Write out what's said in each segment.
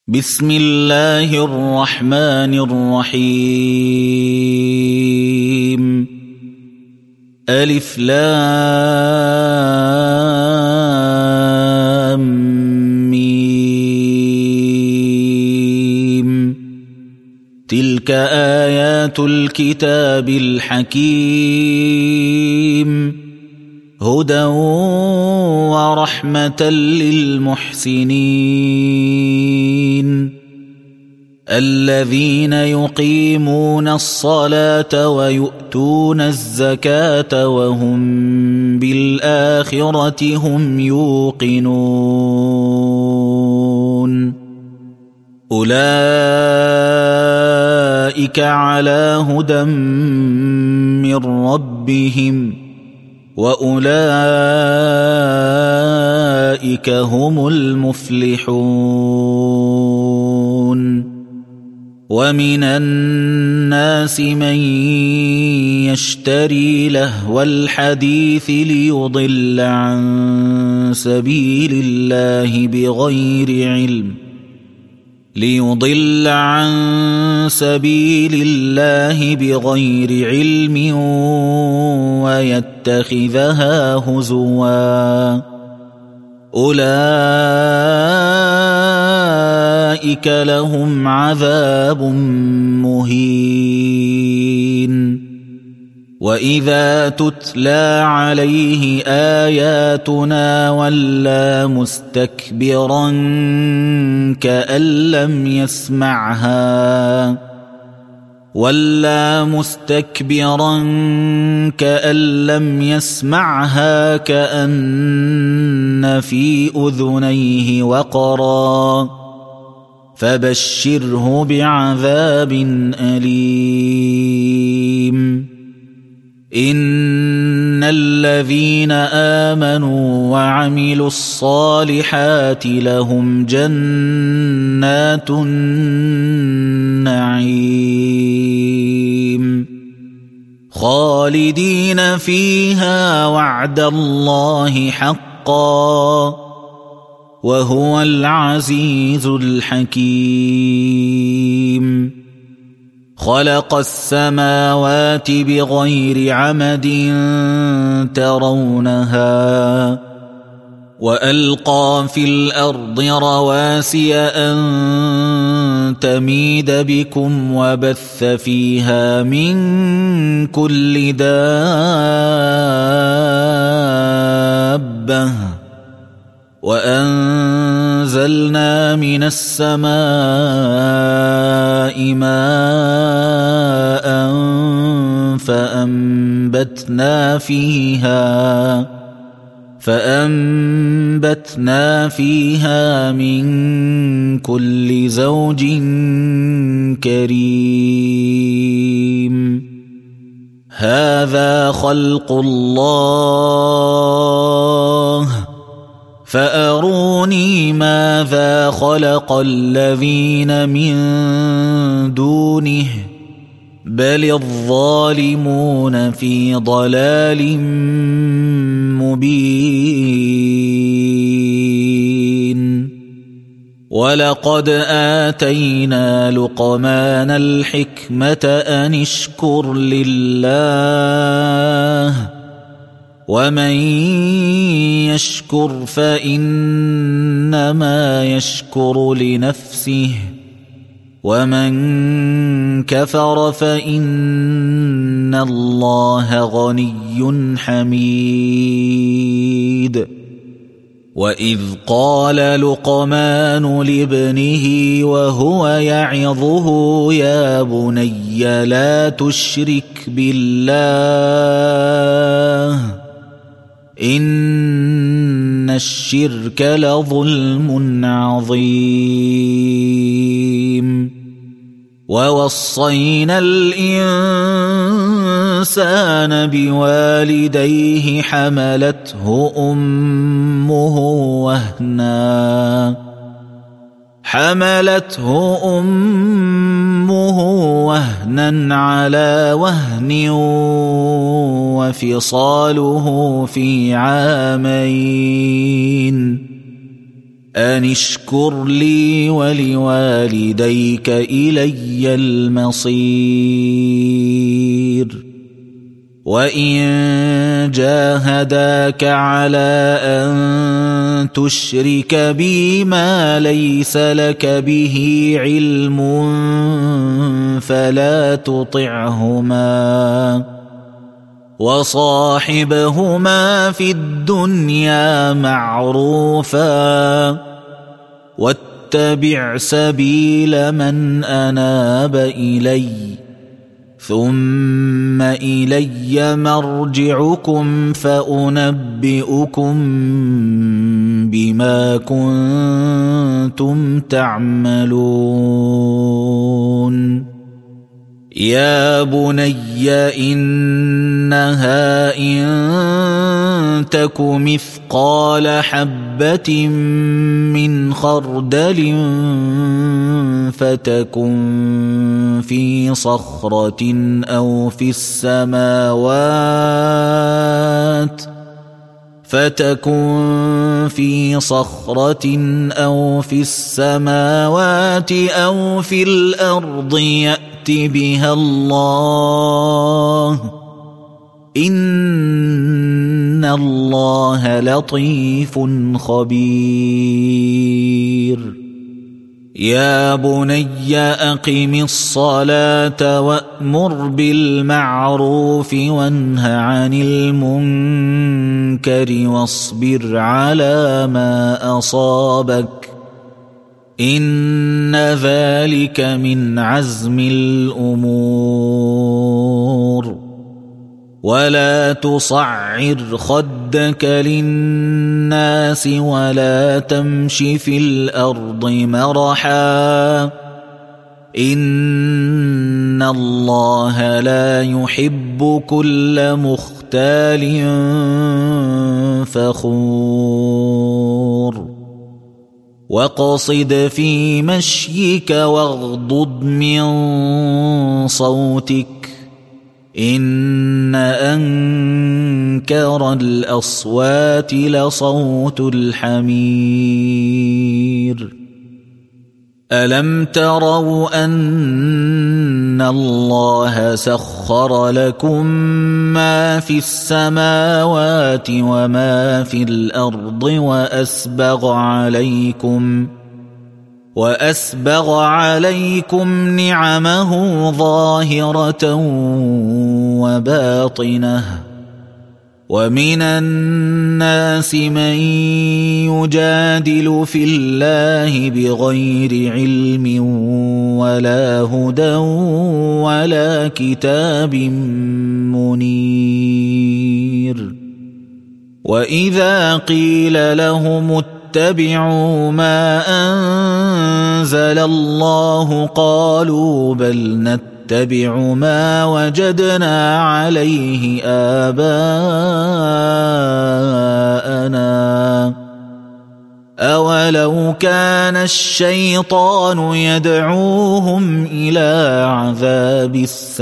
بسم الله الرحمن الرحيم. ألف لام ميم. تلك آيات الكتاب الحكيم، هدى ورحمة للمحسنين الذين يقيمون الصلاة ويؤتون الزكاة وهم بالآخرة هم يوقنون. أولئك على هدى من ربهم وأولئك هم المفلحون. ومن الناس من يشتري لهو الحديث ليضل عن سبيل الله بغير علم ويتخذها هزوا. أولئك لهم عذاب مهين. وإذا تتلى عليه آياتنا ولى مستكبرا كأن لم يسمعها كأن في أذنيه وقرا. فبشره بعذاب أليم. إن الذين آمنوا وعملوا الصالحات لهم جنات النعيم خالدين فيها وعد الله حقا وهو العزيز الحكيم. خلق السماوات بغير عمد ترونها وألقى في الأرض رواسي أن تميد بكم وبث فيها من كل دابة وأنزلنا من السماء ماء فأنبتنا فيها من كل زوج كريم. هذا خلق الله فأروني ماذا خلق الذين من دونه بل الظالمون في ضلال مبين. ولقد آتينا لقمان الحكمة أن اشكر لله ومن يشكر فإنما يشكر لنفسه ومن كفر فإن الله غني حميد. وإذ قال لقمان لابنه وهو يعظه يا بني لا تشرك بالله إن الشرك لظلم عظيم. ووصينا الإنسان بوالديه حملته أمه وهنا على وهن وفصاله في عامين أن اشكر لي ولوالديك إلي المصير وإن جاهداك على أن تشرك بي ما ليس لك به علم فلا تطعهما وصاحبهما في الدنيا معروفا واتبع سبيل من أناب إلي ثم إلي مرجعكم فأنبئكم بما كنتم تعملون يا بني إنها إن تك مثقال حبة من خردل فتكن في صخرة أو في السماوات أو في الأرض يأت بها الله إن الله لطيف خبير يا بني أقم الصلاة وأمر بالمعروف وانه عن المنكر واصبر على ما أصابك إن ذلك من عزم الأمور ولا تصعر خدك للناس ولا تمش في الأرض مرحا إن الله لا يحب كل مختال فخور واقصد في مشيك واغضض من صوتك إن أنكر الأصوات لصوت الحمير ألم تروا أن الله سخر لكم ما في السماوات وما في الأرض وأسبغ عليكم نعمه ظاهرة وباطنة ومن الناس من يجادل في الله بغير علم ولا هدى ولا كتاب منير وإذا قيل لهم اتبعوا ما أنزل الله قالوا بل نتبع ما وجدنا عليه آباءنا أولو كان الشيطان يدعوهم إلى عذاب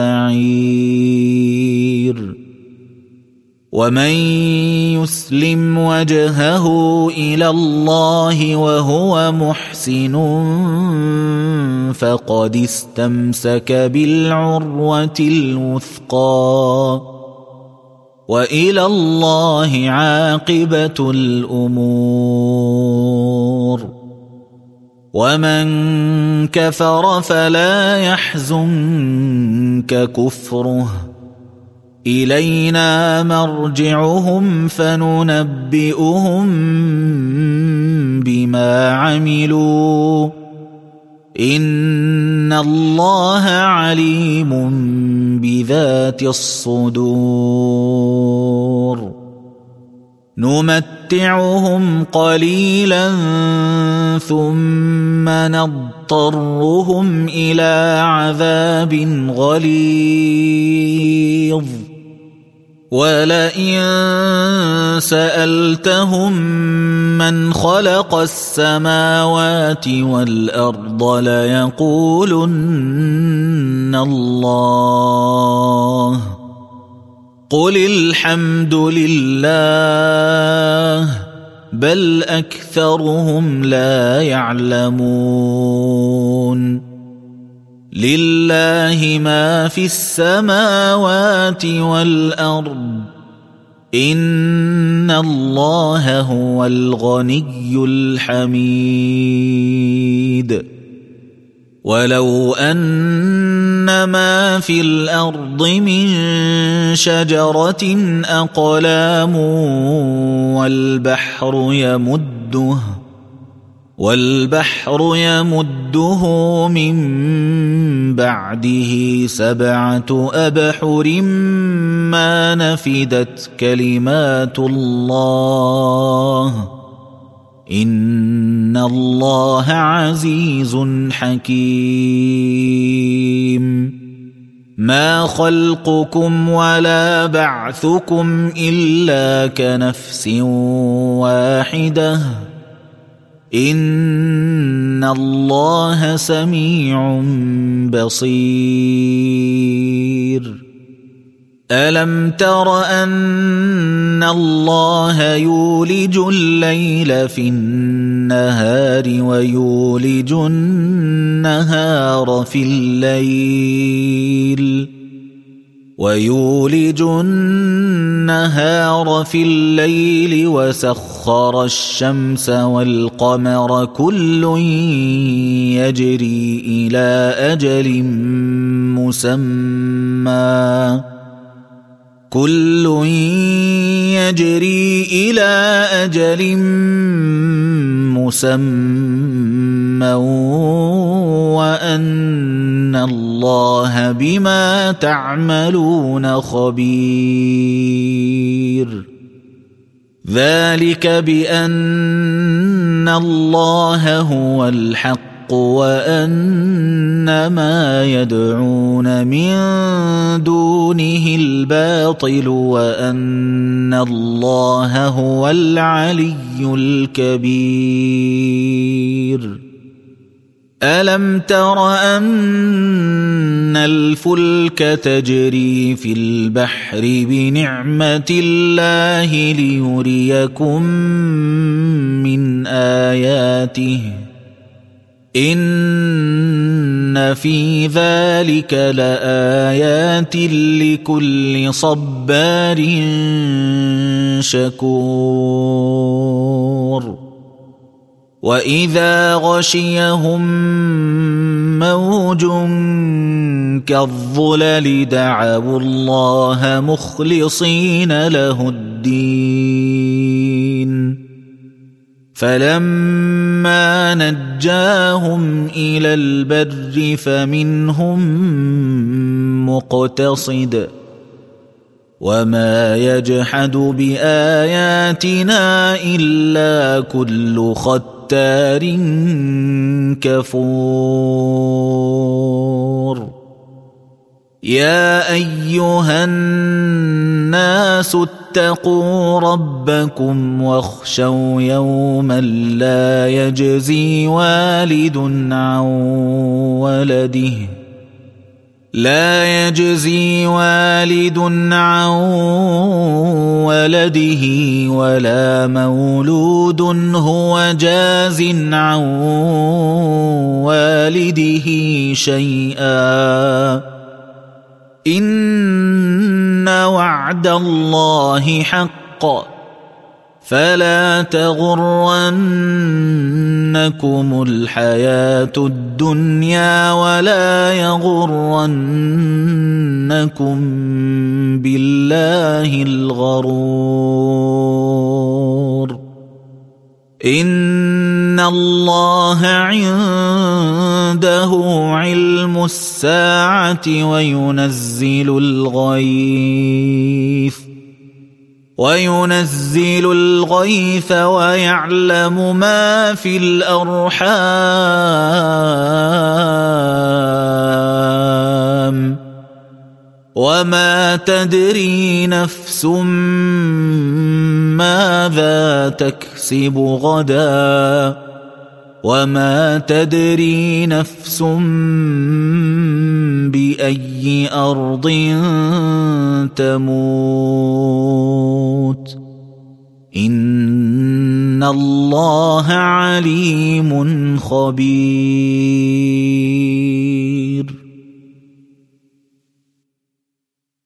السعير ومن يسلم وجهه إلى الله وهو محسن فقد استمسك بالعروة الوثقى وإلى الله عاقبة الأمور ومن كفر فلا يحزنك كفره إلينا مرجعهم فننبئهم بما عملوا إن الله عليم بذات الصدور نمتعهم قليلا ثم نضطرهم إلى عذاب غليظ ولئن سألتهم من خلق السماوات والأرض ليقولن الله قل الحمد لله بل أكثرهم لا يعلمون لله ما في السماوات والأرض إن الله هو الغني الحميد ولو أن ما في الأرض من شجرة أقلام والبحر يمده من بعده 7 أبحر ما نفدت كلمات الله إن الله عزيز حكيم ما خلقكم ولا بعثكم إلا كنفس واحدة إن الله سميع بصير ألم تر أن الله يولج الليل في النهار ويولج النهار في الليل وسخر الشمس والقمر كل يجري إلى أجل مسمى وأن الله بما تعملون خبير ذلك بأن الله هو الحق وأن ما يدعون من دونه الباطل وأن الله هو العلي الكبير ألم تر أن الفلك تجري في البحر بنعمة الله ليريكم من آياته إن في ذلك لآيات لكل صبار شكور وإذا غشيهم موج كالظلل دعوا الله مخلصين له الدين فلما نجاهم إلى البر فمنهم مقتصد وما يجحد بآياتنا إلا كل ختار كفور يا أيها الناس اتقوا ربكم واخشوا يوما لا يجزي والد عن ولده ولا مولود هو جاز عن والده شيئا إن وعد الله حق فلا تغرنكم الحياة الدنيا ولا يغرنكم بالله الغرور إن الله عنده علم الساعة وينزل الغيث ويعلم ما في الأرحام وما تدري نفس ماذا تكسب غدا وما تدري نفس بأي أرض تموت إن الله عليم خبير.